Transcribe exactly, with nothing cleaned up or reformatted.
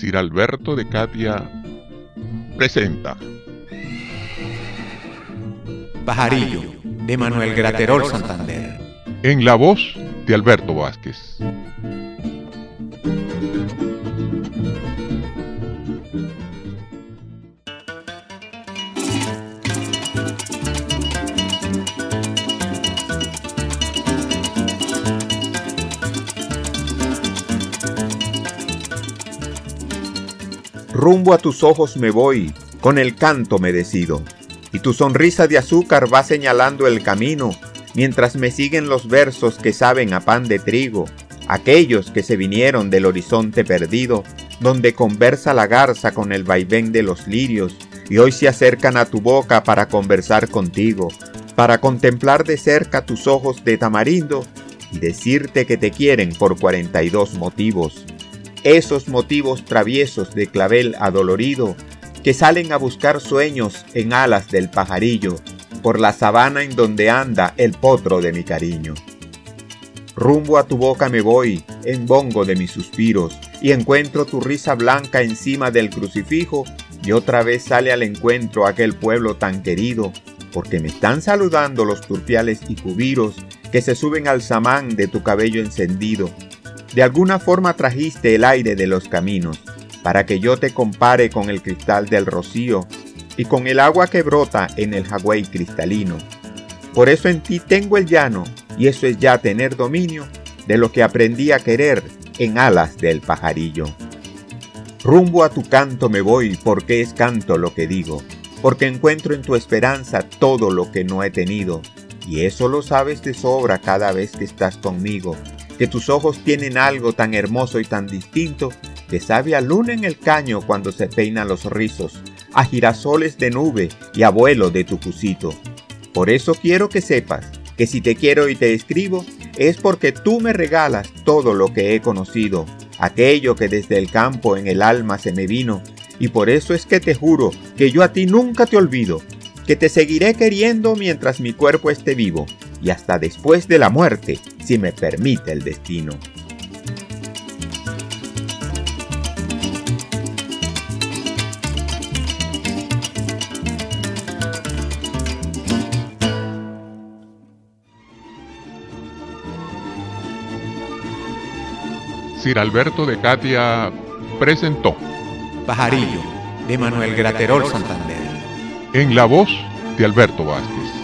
Sir Alberto de Catia presenta Pajarillo, de Manuel Graterol Santander, en la voz de Alberto Vázquez. Rumbo a tus ojos me voy, con el canto me decido, y tu sonrisa de azúcar va señalando el camino, mientras me siguen los versos que saben a pan de trigo, aquellos que se vinieron del horizonte perdido, donde conversa la garza con el vaivén de los lirios, y hoy se acercan a tu boca para conversar contigo, para contemplar de cerca tus ojos de tamarindo, y decirte que te quieren por cuarenta y dos motivos. Esos motivos traviesos de clavel adolorido que salen a buscar sueños en alas del pajarillo por la sabana en donde anda el potro de mi cariño. Rumbo a tu boca me voy en bongo de mis suspiros y encuentro tu risa blanca encima del crucifijo y otra vez sale al encuentro aquel pueblo tan querido porque me están saludando los turpiales y cubiros que se suben al samán de tu cabello encendido. De alguna forma trajiste el aire de los caminos, para que yo te compare con el cristal del rocío y con el agua que brota en el jagüey cristalino. Por eso en ti tengo el llano, y eso es ya tener dominio de lo que aprendí a querer en alas del pajarillo. Rumbo a tu canto me voy, porque es canto lo que digo, porque encuentro en tu esperanza todo lo que no he tenido, y eso lo sabes de sobra cada vez que estás conmigo, que tus ojos tienen algo tan hermoso y tan distinto que sabe a luna en el caño cuando se peinan los rizos, a girasoles de nube y a vuelo de tu cusito. Por eso quiero que sepas que si te quiero y te escribo es porque tú me regalas todo lo que he conocido, aquello que desde el campo en el alma se me vino, y por eso es que te juro que yo a ti nunca te olvido, que te seguiré queriendo mientras mi cuerpo esté vivo, y hasta después de la muerte, si me permite el destino. Sir Alberto de Catia presentó Pajarillo, de Manuel Graterol Santander, en la voz de Alberto Vázquez.